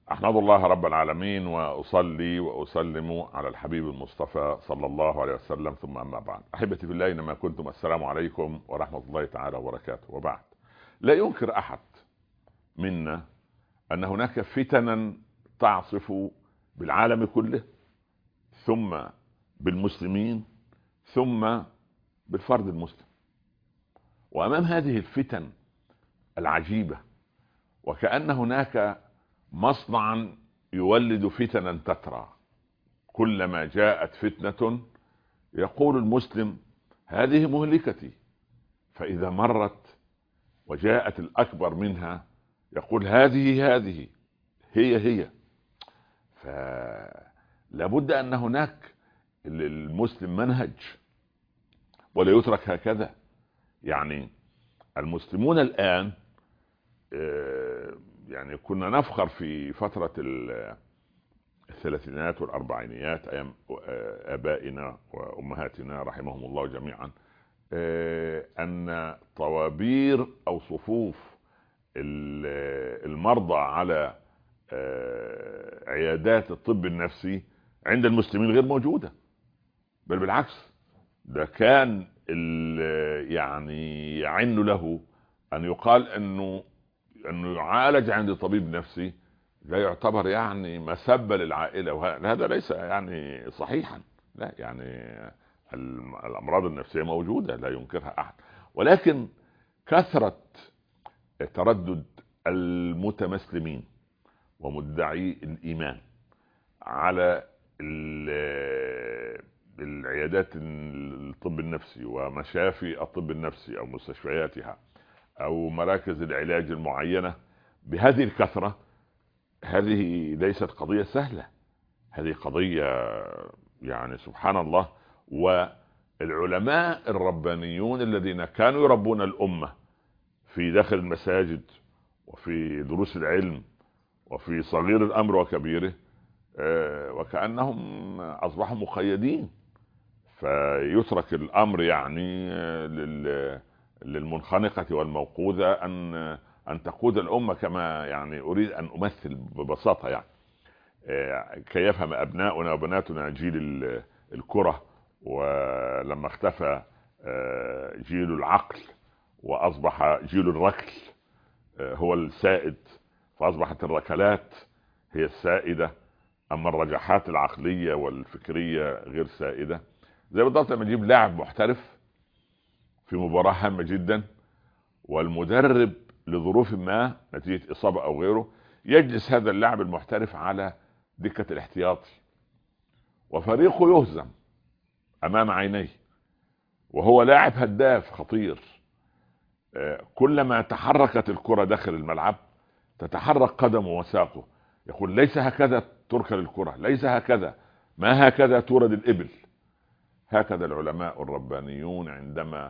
أحمد الله رب العالمين وأصلي وأسلم على الحبيب المصطفى صلى الله عليه وسلم، ثم أما بعد. أحبتي في الله، إنما كنتم، السلام عليكم ورحمة الله تعالى وبركاته. وبعد، لا ينكر أحد منا أن هناك فتنا تعصف بالعالم كله، ثم بالمسلمين، ثم بالفرد المسلم. وأمام هذه الفتن العجيبة، وكأن هناك مصنعا يولد فتنا تترى، كلما جاءت فتنة يقول المسلم هذه مهلكتي، فإذا مرت وجاءت الأكبر منها يقول هذه هي. فلابد أن هناك للمسلم منهج، ولا يترك هكذا. يعني المسلمون الآن يعني كنا نفخر في فترة الثلاثينات والأربعينيات أيام آبائنا وأمهاتنا رحمهم الله جميعا، أن طوابير أو صفوف المرضى على عيادات الطب النفسي عند المسلمين غير موجودة، بل بالعكس، ده كان يعني يعن له أن يقال أنه يعالج عند طبيب نفسي، لا يعتبر يعني مسبة للعائلة، وهذا ليس يعني صحيحا. لا، يعني الأمراض النفسية موجودة لا ينكرها أحد، ولكن كثرة تردد المتمسلمين ومدعي الإيمان على العيادات الطب النفسي ومشافي الطب النفسي أو مستشفياتها أو مراكز العلاج المعينة بهذه الكثرة، هذه ليست قضية سهلة، هذه قضية يعني سبحان الله. والعلماء الربانيون الذين كانوا يربون الأمة في داخل المساجد وفي دروس العلم وفي صغير الأمر وكبيره، وكأنهم أصبحوا مقيدين، فيترك الأمر يعني للمنخنقة والموقوذة أن تقود الأمة، كما يعني أريد أن أمثل ببساطة يعني كي يفهم أبناؤنا وبناتنا جيل الكرة، ولما اختفى جيل العقل وأصبح جيل الركل هو السائد، فأصبحت الركلات هي السائدة، أما الرجحات العقلية والفكرية غير سائدة. زي بالضبط لما نجيب لاعب محترف في مباراة هامة جدا، والمدرب لظروف ما نتيجة إصابة أو غيره يجلس هذا اللاعب المحترف على دكة الاحتياطي، وفريقه يهزم أمام عينيه، وهو لاعب هداف خطير. كلما تحركت الكرة داخل الملعب تتحرك قدمه وساقه، يقول ليس هكذا تركل الكرة، ليس هكذا، ما هكذا تورد الإبل. هكذا العلماء الربانيون عندما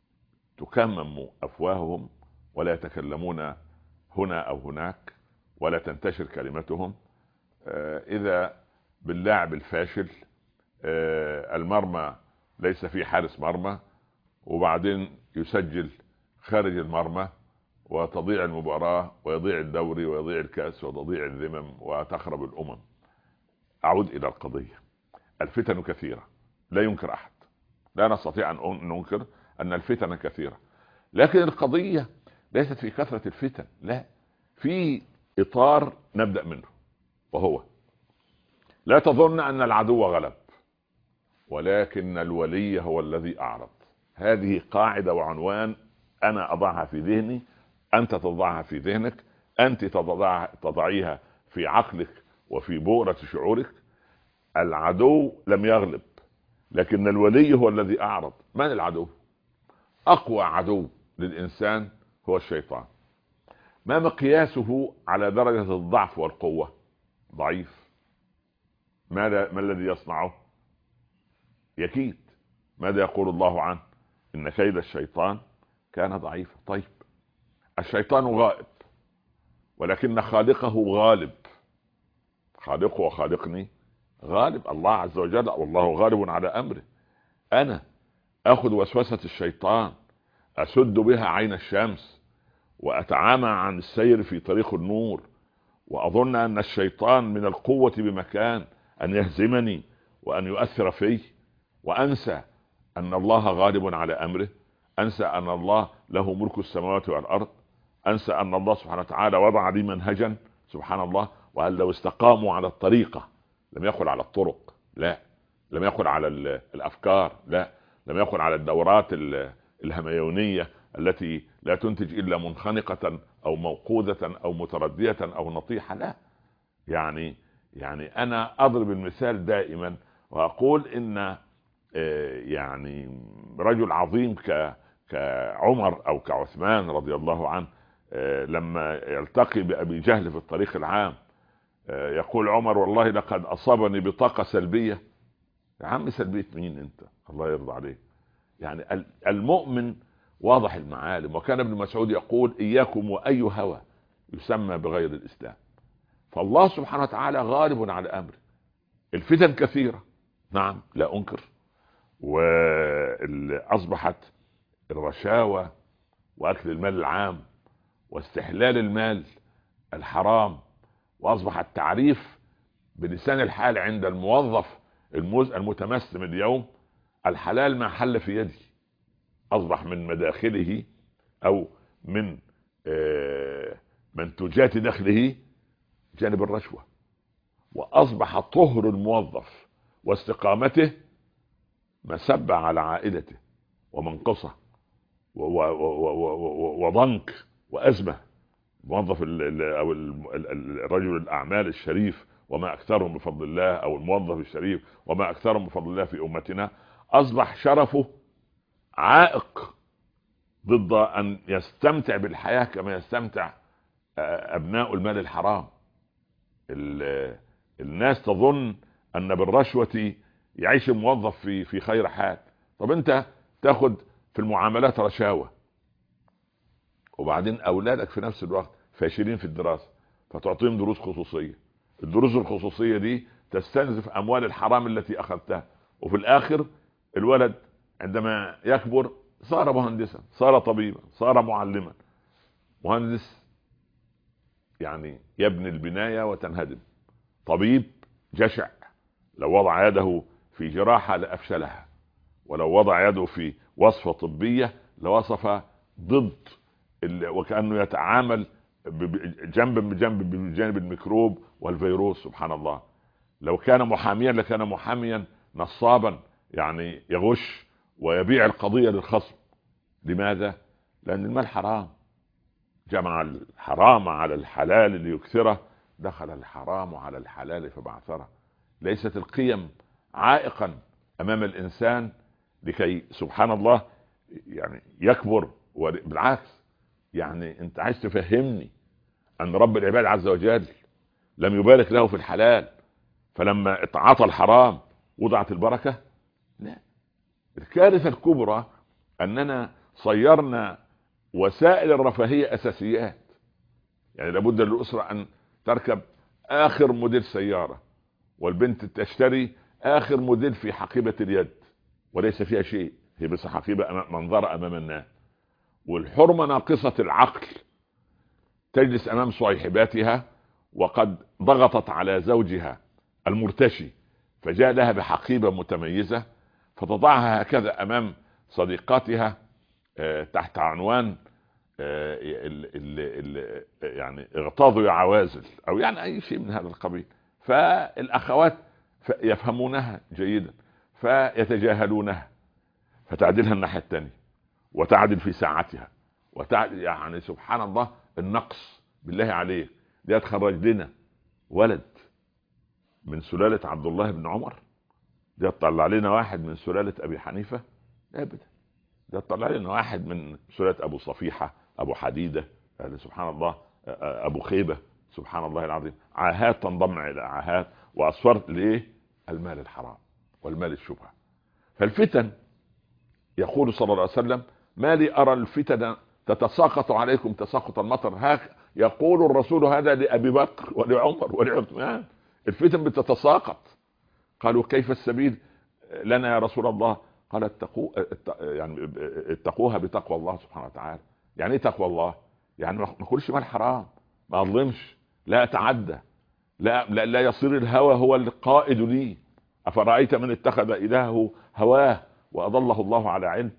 تكمم أفواههم ولا يتكلمون هنا أو هناك ولا تنتشر كلمتهم، إذا باللاعب الفاشل المرمى ليس فيه حارس مرمى، وبعدين يسجل خارج المرمى وتضيع المباراة ويضيع الدوري ويضيع الكأس وتضيع الذمم وتخرب الأمم. أعود إلى القضية، الفتن كثيرة لا ينكر أحد، لا نستطيع أن ننكر أن الفتن كثيرة، لكن القضية ليست في كثرة الفتن، لا، في إطار نبدأ منه، وهو لا تظن أن العدو غلب، ولكن الولي هو الذي أعرض. هذه قاعدة وعنوان أنا أضعها في ذهني، أنت تضعها في ذهنك، أنت تضعيها في عقلك وفي بؤرة شعورك. العدو لم يغلب، لكن الولي هو الذي أعرض. من العدو؟ أقوى عدو للإنسان هو الشيطان. ما مقياسه على درجة الضعف والقوة؟ ضعيف. ما الذي يصنعه؟ يكيد. ماذا يقول الله عنه؟ إن كيد الشيطان كان ضعيفا. طيب، الشيطان غائب، ولكن خالقه غالب. خالقه وخالقني غالب، الله عز وجل، والله غالب على أمره. أنا أخذ وسوسة الشيطان أسد بها عين الشمس وأتعامى عن السير في طريق النور وأظن أن الشيطان من القوة بمكان أن يهزمني وأن يؤثر في، وأنسى أن الله غالب على أمره، أنسى أن الله له ملك السماوات والأرض، أنسى أن الله سبحانه وتعالى وضع لي منهجا سبحان الله، وأن لو استقاموا على الطريقة لم يقل على الطرق، لا، لم يقل على الأفكار، لا، لم يقل على الدورات الهميونية التي لا تنتج إلا منخنقة أو موقوذة أو متردية أو نطيحة، لا. يعني أنا أضرب المثال دائما وأقول إن يعني رجل عظيم كعمر أو كعثمان رضي الله عنه، لما يلتقي بأبي جهل في الطريق العام يقول عمر والله لقد أصابني بطاقة سلبية. يا عم سلبية مين انت؟ الله يرضى عليك. يعني المؤمن واضح المعالم. وكان ابن مسعود يقول إياكم وأي هوى يسمى بغير الإسلام. فالله سبحانه وتعالى غالب على أمره. الفتن كثيرة، نعم لا أنكر، وأصبحت الرشاوى وأكل المال العام واستحلال المال الحرام، وأصبح التعريف بلسان الحال عند الموظف المتمسم اليوم الحلال ما حل في يدي، أصبح من مداخله أو من منتجات دخله جانب الرشوة، وأصبح طهر الموظف واستقامته مسبة على عائلته ومنقصة وضنك وأزمة. الموظف أو الرجل الأعمال الشريف وما أكثرهم بفضل الله، أو الموظف الشريف وما أكثرهم بفضل الله في أمتنا، أصبح شرفه عائق ضد أن يستمتع بالحياة كما يستمتع أبناء المال الحرام. الناس تظن أن بالرشوة يعيش الموظف في خير حال. طب أنت تاخد في المعاملات رشاوة، وبعدين أولادك في نفس الوقت فاشلين في الدراسة فتعطيهم دروس خصوصية. الدروس الخصوصية دي تستنزف أموال الحرام التي أخذتها، وفي الآخر الولد عندما يكبر صار مهندسا، صار طبيبا، صار معلما. مهندس يعني يبني البناية وتنهدم، طبيب جشع لو وضع يده في جراحة لأفشلها، ولو وضع يده في وصفة طبية لوصف ضد وكأنه يتعامل بجانب الميكروب والفيروس. سبحان الله. لو كان محاميا لكان محاميا نصابا، يعني يغش ويبيع القضية للخصم. لماذا؟ لأن المال حرام. جمع الحرام على الحلال ليكثره، دخل الحرام على الحلال فبعثره. ليست القيم عائقا أمام الإنسان لكي سبحان الله يعني يكبر. بالعكس، يعني انت عايز تفهمني ان رب العباد عز وجل لم يبارك له في الحلال، فلما اتعاطى الحرام وضعت البركة؟ لا. الكارثة الكبرى اننا صيرنا وسائل الرفاهية اساسيات. يعني لابد للأسرة ان تركب اخر موديل سيارة، والبنت تشتري اخر موديل في حقيبة اليد وليس فيها شيء، هي بس حقيبة منظرة امام الناس. والحرمة ناقصة العقل تجلس امام صاحباتها وقد ضغطت على زوجها المرتشي فجاء لها بحقيبة متميزة فتضعها هكذا امام صديقاتها تحت عنوان يعني اغتاظوا يا عوازل، او يعني اي شيء من هذا القبيل. فالاخوات يفهمونها جيدا فيتجاهلونها، فتعدلها الناحية الثانية وتعدل في ساعتها يعني سبحان الله النقص. بالله عليك، دي تخرج لنا ولد من سلالة عبد الله بن عمر؟ دي تطلع لنا واحد من سلالة ابي حنيفة؟ ابدا. دي تطلع لنا واحد من سلالة ابو صفيحة، ابو حديدة، سبحان الله، ابو خيبة. سبحان الله العظيم. عاهات تنضم الى عاهات، واصفر ليه؟ المال الحرام والمال الشبهة. فالفتن يقول صلى الله عليه وسلم ما لي أرى الفتن تتساقط عليكم تساقط المطر. يقول الرسول هذا لأبي بكر ولعمر ولعثمان. الفتن بتتساقط. قالوا كيف السبيل لنا يا رسول الله؟ قال يعني اتقوها بتقوى الله سبحانه وتعالى. يعني ايه تقوى الله؟ يعني ما ناكلش مال حرام، ما اظلمش، لا أتعدى، لا يصير الهوى هو القائد لي. أفرأيت من اتخذ إلهه هواه وأضله الله على علم.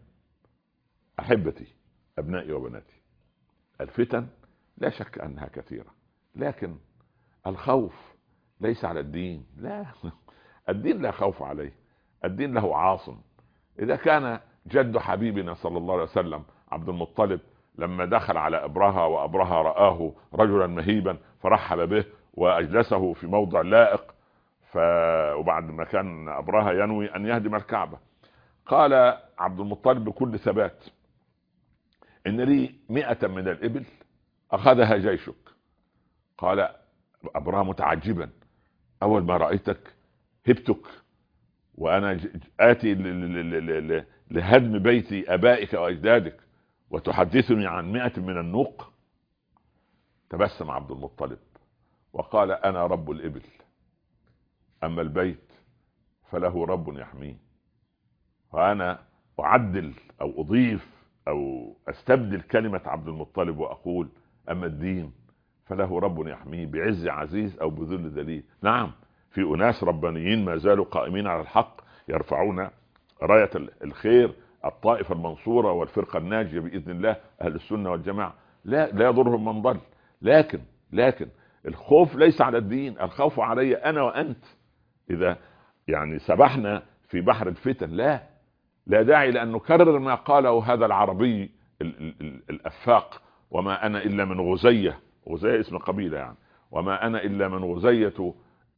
أحبتي أبنائي وبناتي، الفتن لا شك أنها كثيرة، لكن الخوف ليس على الدين، لا الدين لا خوف عليه، الدين له عاصم. إذا كان جد حبيبنا صلى الله عليه وسلم عبد المطلب لما دخل على أبرهة وأبرهة رآه رجلا مهيبا فرحب به وأجلسه في موضع لائق، وبعد ما كان أبرهة ينوي أن يهدم الكعبة، قال عبد المطلب بكل ثبات: إن لي 100 من الإبل أخذها جيشك. قال أبرهة متعجبا: أول ما رأيتك هبتك وأنا آتي لهدم بيت أبائك وأجدادك وتحدثني عن 100 من النوق؟ تبسم عبد المطلب وقال: أنا رب الإبل، أما البيت فله رب يحميه. وأنا أعدل أو أضيف أو أستبدل كلمة عبد المطلب وأقول: أما الدين فله رب يحميه بعز عزيز أو بذل ذليل. نعم، في أناس ربانيين ما زالوا قائمين على الحق، يرفعون راية الخير، الطائفة المنصورة والفرقة الناجية بإذن الله، أهل السنة والجماعة، لا يضرهم من ضل. لكن الخوف ليس على الدين، الخوف علي أنا وأنت. إذا يعني سبحنا في بحر الفتن لا داعي لأن نكرر ما قاله هذا العربي الأفاق: وما أنا إلا من غزية اسم قبيلة يعني، وما أنا إلا من غزية،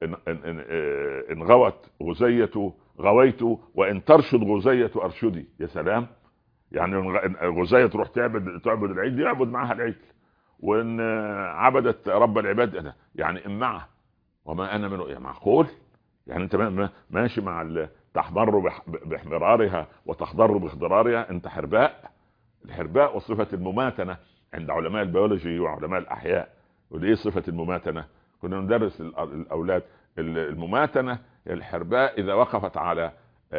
إن غوت غزية غويت، وإن ترشد غزية أرشدي. يا سلام، يعني غزية تروح تعبد العيد يعبد معها العيد، وإن عبدت رب العباد يعني إن معه. وما أنا من معقول يعني أنت ماشي مع تحمر باحمرارها وتخضر باخضرارها، أنت حرباء. الحرباء وصفة المماتنة عند علماء البيولوجي وعلماء الأحياء. وليه صفة المماتنة؟ كنا ندرس الأولاد المماتنة. الحرباء إذا وقفت على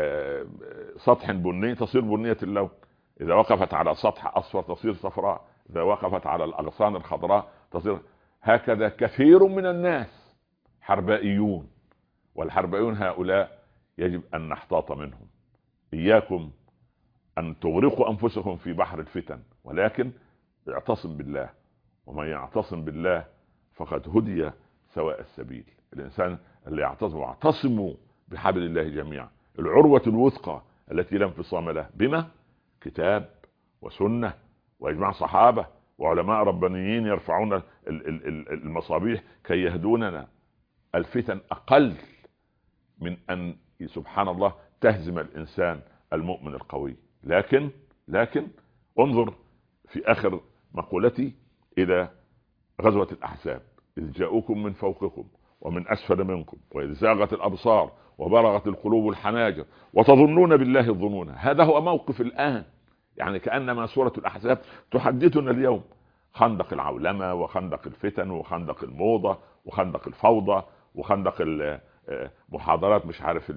سطح بني تصير بنية اللون، إذا وقفت على سطح أصفر تصير صفراء، إذا وقفت على الأغصان الخضراء تصير. هكذا كثير من الناس حربائيون، والحربائيون هؤلاء يجب أن نحتاط منهم. إياكم أن تغرقوا أنفسكم في بحر الفتن، ولكن اعتصم بالله، ومن يعتصم بالله فقد هدي سواء السبيل. الإنسان اللي يعتصم، واعتصموا بحبل الله جميعا، العروة الوثقى التي لا انفصام لها، بما كتاب وسنة وإجماع صحابة وعلماء ربانيين يرفعون المصابيح كي يهدوننا. الفتن أقل من أن سبحان الله تهزم الإنسان المؤمن القوي. لكن انظر في آخر مقولتي إلى غزوة الأحزاب: إذ جاءوكم من فوقكم ومن أسفل منكم وإذ زاغت الأبصار وبلغت القلوب الحناجر وتظنون بالله الظنون. هذا هو موقف الآن، يعني كأنما سورة الأحزاب تحدثنا اليوم: خندق العولمة وخندق الفتن وخندق الموضة وخندق الفوضى وخندق محاضرات مش عارف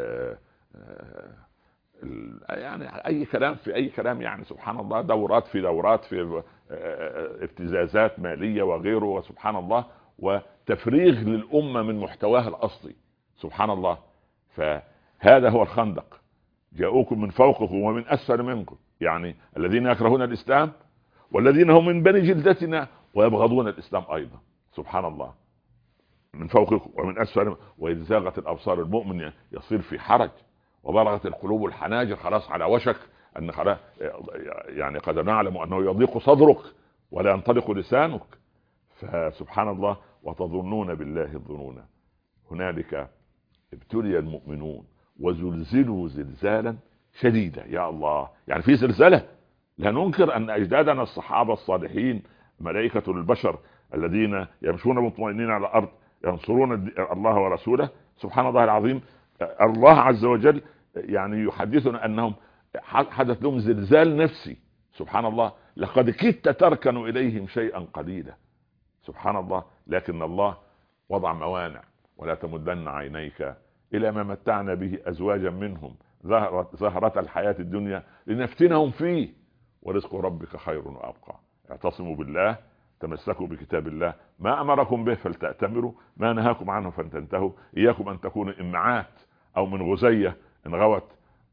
يعني اي كلام في اي كلام، يعني سبحان الله، دورات في دورات في ابتزازات مالية وغيره، وسبحان الله، وتفريغ للأمة من محتواها الأصلي، سبحان الله. فهذا هو الخندق: جاءوكم من فوقكم ومن أسفل منكم، يعني الذين يكرهون الإسلام والذين هم من بني جلدتنا ويبغضون الإسلام أيضا، سبحان الله. من فوقكم ومن أسفل، وإذ زاغت الأبصار، المؤمن يصير في حرج، وبلغت القلوب الحناجر، خلاص على وشك أن خلاص يعني قد نعلم أنه يضيق صدرك ولا ينطلق لسانك. فسبحان الله، وتظنون بالله الظنون. هنالك ابتلي المؤمنون وزلزلوا زلزالا شديدا. يا الله، يعني في زلزلة. لا ننكر أن أجدادنا الصحابة الصالحين ملائكة البشر الذين يمشون مطمئنين على الأرض ينصرون الله ورسوله، سبحان الله العظيم. الله عز وجل يعني يحدثنا أنهم حدث لهم زلزال نفسي، سبحان الله، لقد كدت تركن إليهم شيئا قليلا، سبحان الله. لكن الله وضع موانع: ولا تمدن عينيك إلى ما متعنا به أزواجا منهم زهرة الحياة الدنيا لنفتنهم فيه ورزق ربك خير وأبقى. اعتصموا بالله، تمسكوا بكتاب الله، ما امركم به فلتأتمروا، ما نهاكم عنه فلتنتهوا. اياكم ان تكونوا امعات او من غزية ان غوت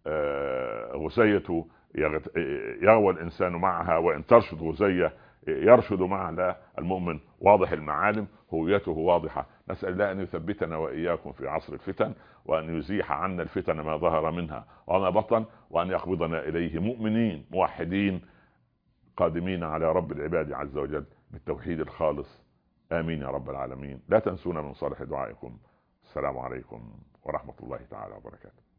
غزية يغوى الانسان معها، وان ترشد غزية يرشد معها. لا، المؤمن واضح المعالم، هويته واضحة. نسأل الله ان يثبتنا واياكم في عصر الفتن، وان يزيح عنا الفتن ما ظهر منها وما بطن، وان يقبضنا اليه مؤمنين موحدين قادمين على رب العباد عز وجل بالتوحيد الخالص. آمين يا رب العالمين. لا تنسونا من صالح دعائكم. السلام عليكم ورحمة الله تعالى وبركاته.